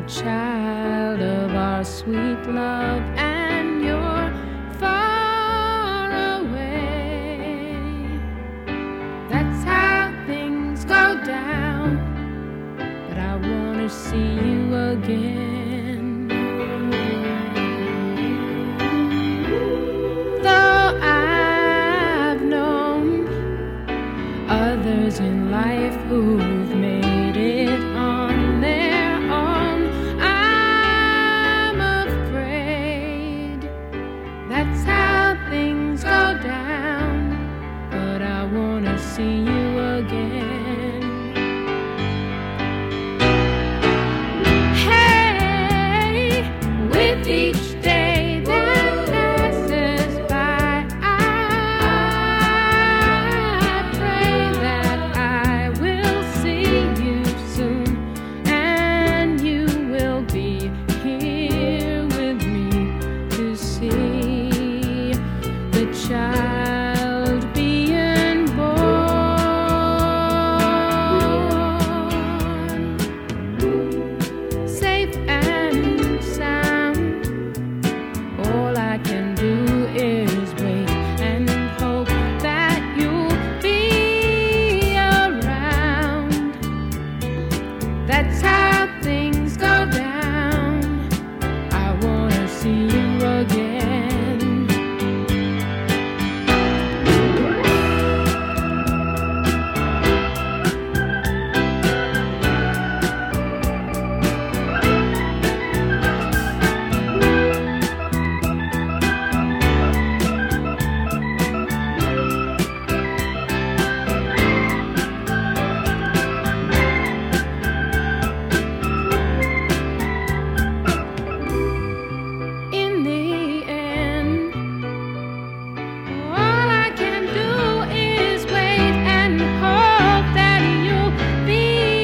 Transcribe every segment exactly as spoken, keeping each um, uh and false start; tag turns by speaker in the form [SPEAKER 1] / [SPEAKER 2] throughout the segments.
[SPEAKER 1] child of our sweet love, and you're far away. That's how things go down, but I wanna see you again. Though I've known others in life who've made it on their own, I'm afraid that's how things go down, but I wanna see you again. Hey, with each day that passes by, I pray that I will see you soon, and you will be here with me to see the child being born. Safe and sound, all I can do is wait and hope that you'll be around. That's how things go down. I wanna see you again. In the end, all I can do is wait and hope that you'll be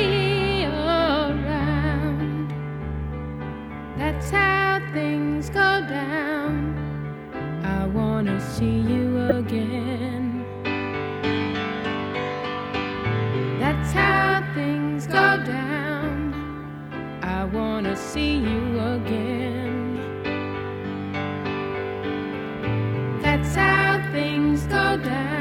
[SPEAKER 1] around. That's how things go down. I wanna see you again. That's how things go down. I wanna see you again. That's how things go down.